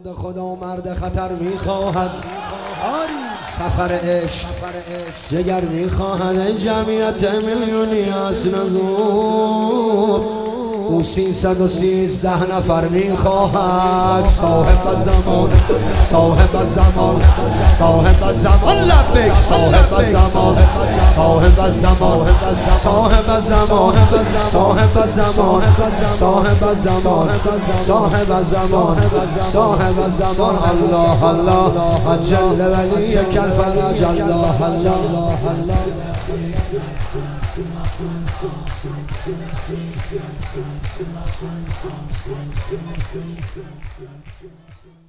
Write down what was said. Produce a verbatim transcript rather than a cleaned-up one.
مرد خدا مرد خطر میخواهد، آری سفر عشق جگر میخواهد. ای جمعیت میلیونی از نزور او سیصد و سیزده نفر میخواهد. صاحب زمان صاحب زمان صاحب زمان لبک صاحب زمان صاحب زمان صاحب زمان صاحب زمان صاحب زمان صاحب زمان صاحب زمان. الله الله جل ولی کل فرج. الله الله الله